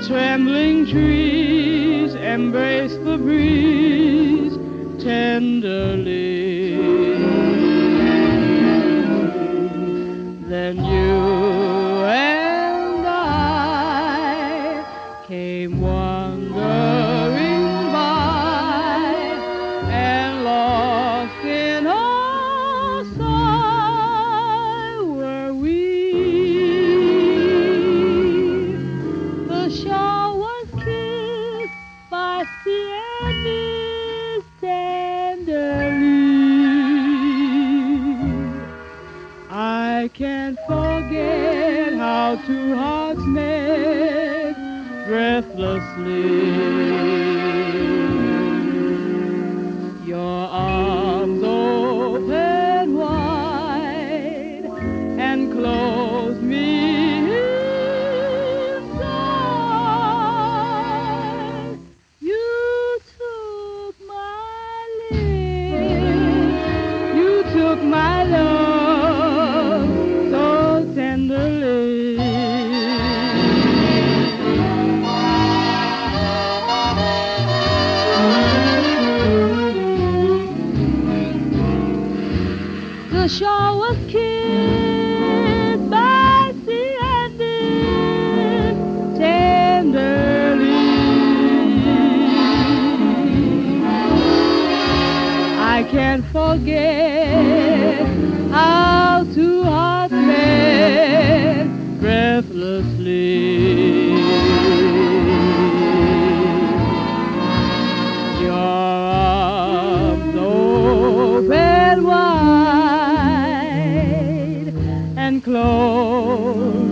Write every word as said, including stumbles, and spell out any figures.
Trembling trees embrace the breeze tenderly. Then you and I came wandering by, and lost in our sigh were we. The shore was kissed by sea and mist tenderly. I can't forget how two hearts met breathlessly. Your arms open wide and close me inside. You took my lips, you took my love so tenderly. The shore was kissed by sea and mist tenderly. I can't forget how two hearts met breathlessly. Your arms open wide and close